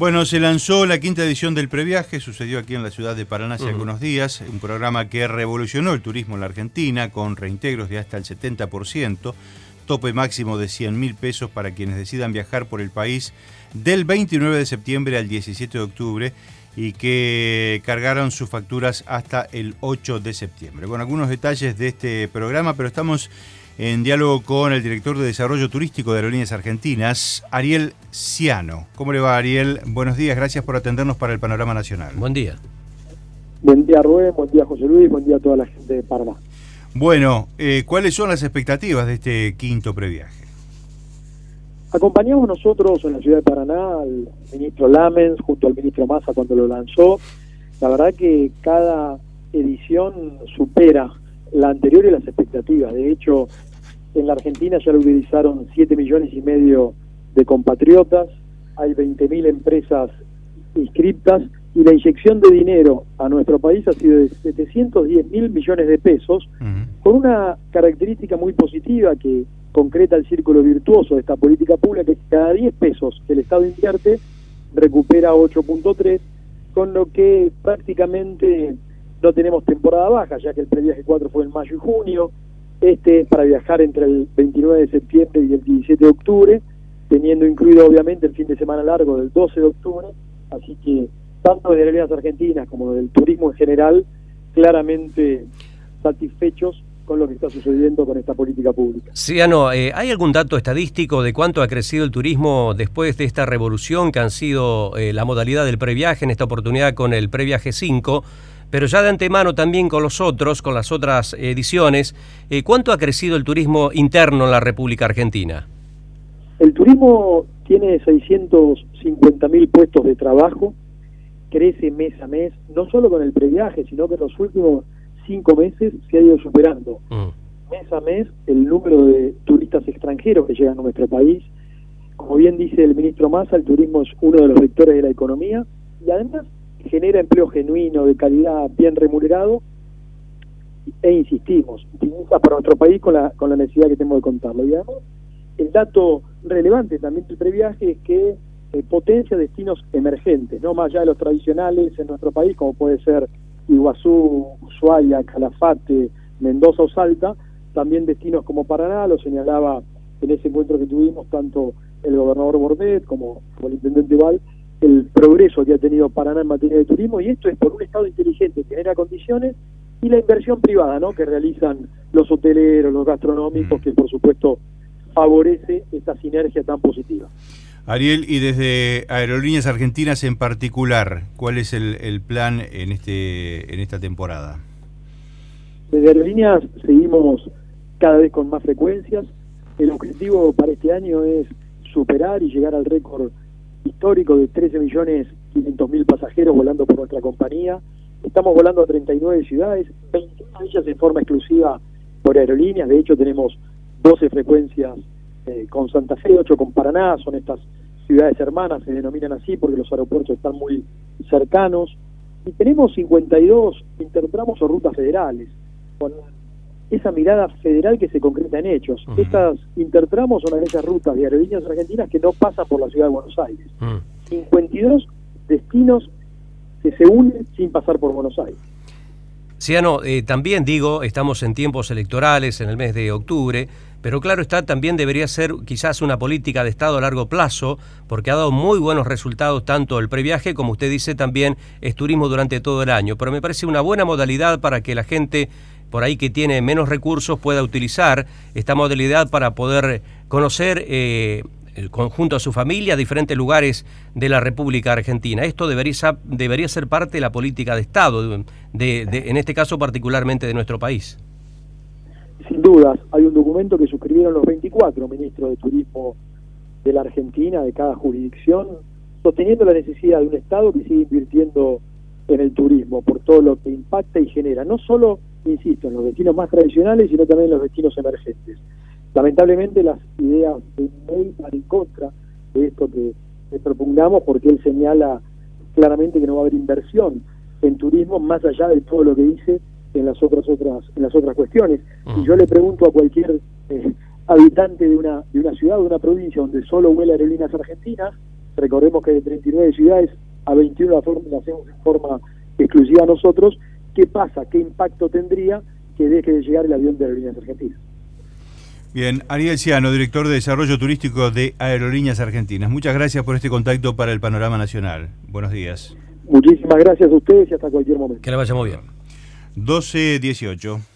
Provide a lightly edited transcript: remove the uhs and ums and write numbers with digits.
Bueno, se lanzó la quinta edición del Previaje, sucedió aquí en la ciudad de Paraná hace algunos días, un programa que revolucionó el turismo en la Argentina con reintegros de hasta el 70%, tope máximo de 100.000 pesos para quienes decidan viajar por el país del 29 de septiembre al 17 de octubre y que cargaron sus facturas hasta el 8 de septiembre. Con algunos detalles de este programa, pero estamos en diálogo con el director de Desarrollo Turístico de Aerolíneas Argentinas, Ariel Ciano. ¿Cómo le va, Ariel? Buenos días, gracias por atendernos para el Panorama Nacional. Buen día. Buen día, Rubén, buen día, José Luis, buen día a toda la gente de Paraná. Bueno, ¿cuáles son las expectativas de este quinto previaje? Acompañamos nosotros en la ciudad de Paraná al ministro Lamens junto al ministro Massa cuando lo lanzó. La verdad que cada edición supera la anterior y las expectativas. De hecho, en la Argentina ya lo utilizaron 7,5 millones de compatriotas, hay 20.000 empresas inscriptas y la inyección de dinero a nuestro país ha sido de 710.000 millones de pesos, con una característica muy positiva que concreta el círculo virtuoso de esta política pública, que cada 10 pesos que el Estado invierte recupera 8.3, con lo que prácticamente no tenemos temporada baja, ya que el previaje 4 fue en mayo y junio. Este es para viajar entre el 29 de septiembre y el 17 de octubre, teniendo incluido obviamente el fin de semana largo del 12 de octubre, así que tanto de Aerolíneas Argentinas como del turismo en general, claramente satisfechos con lo que está sucediendo con esta política pública. Ciano, ¿hay algún dato estadístico de cuánto ha crecido el turismo después de esta revolución que han sido la modalidad del previaje, en esta oportunidad con el Previaje 5, pero ya de antemano también con las otras ediciones, ¿cuánto ha crecido el turismo interno en la República Argentina? El turismo tiene 650.000 puestos de trabajo, crece mes a mes, no solo con el previaje, sino que en los últimos 5 meses se ha ido superando mes a mes el número de turistas extranjeros que llegan a nuestro país. Como bien dice el ministro Massa, el turismo es uno de los vectores de la economía y además genera empleo genuino, de calidad, bien remunerado, e insistimos, utiliza para nuestro país con la necesidad que tenemos de contarlo. Y además, el dato relevante también del previaje es que potencia destinos emergentes, no más allá de los tradicionales en nuestro país, como puede ser Iguazú, Ushuaia, Calafate, Mendoza o Salta, también destinos como Paraná, lo señalaba en ese encuentro que tuvimos tanto el gobernador Bordet como el intendente Val, el progreso que ha tenido Paraná en materia de turismo, y esto es por un Estado inteligente que genera condiciones y la inversión privada, ¿no?, que realizan los hoteleros, los gastronómicos, que por supuesto favorece esta sinergia tan positiva. Ariel, y desde Aerolíneas Argentinas en particular, ¿cuál es el plan en esta temporada? Desde Aerolíneas seguimos cada vez con más frecuencias. El objetivo para este año es superar y llegar al récord histórico de 13.500.000 pasajeros volando por nuestra compañía. Estamos volando a 39 ciudades, 21 de ellas en forma exclusiva por Aerolíneas. De hecho, tenemos 12 frecuencias con Santa Fe, 8 con Paraná. Son estas ciudades hermanas, se denominan así porque los aeropuertos están muy cercanos. Y tenemos 52 intertramos o rutas federales, con esa mirada federal que se concreta en hechos. Estas intertramos son aquellas rutas de Aerolíneas Argentinas que no pasan por la ciudad de Buenos Aires. 52 destinos que se unen sin pasar por Buenos Aires. Ciano, también estamos en tiempos electorales, en el mes de octubre, pero claro está, también debería ser quizás una política de Estado a largo plazo, porque ha dado muy buenos resultados tanto el previaje, como usted dice, también es turismo durante todo el año. Pero me parece una buena modalidad para que la gente por ahí que tiene menos recursos pueda utilizar esta modalidad para poder conocer el conjunto a su familia, diferentes lugares de la República Argentina. Esto debería ser parte de la política de Estado, en este caso particularmente de nuestro país. Sin dudas, hay un documento que suscribieron los 24 ministros de turismo de la Argentina, de cada jurisdicción, sosteniendo la necesidad de un Estado que siga invirtiendo en el turismo, por todo lo que impacta y genera, no solo, insisto, en los destinos más tradicionales, sino también en los destinos emergentes. Lamentablemente las ideas de May van en contra de esto que propugnamos, porque él señala claramente que no va a haber inversión en turismo más allá de todo lo que dice en las otras cuestiones. Y yo le pregunto a cualquier habitante de una ciudad o de una provincia donde solo vuela Aerolíneas Argentinas, recordemos que de 39 ciudades a 21 la hacemos en forma exclusiva nosotros. ¿Qué pasa? ¿Qué impacto tendría que deje de llegar el avión de Aerolíneas Argentinas? Bien, Ariel Ciano, director de Desarrollo Turístico de Aerolíneas Argentinas. Muchas gracias por este contacto para el Panorama Nacional. Buenos días. Muchísimas gracias a ustedes y hasta cualquier momento. Que le vaya muy bien. 12:18.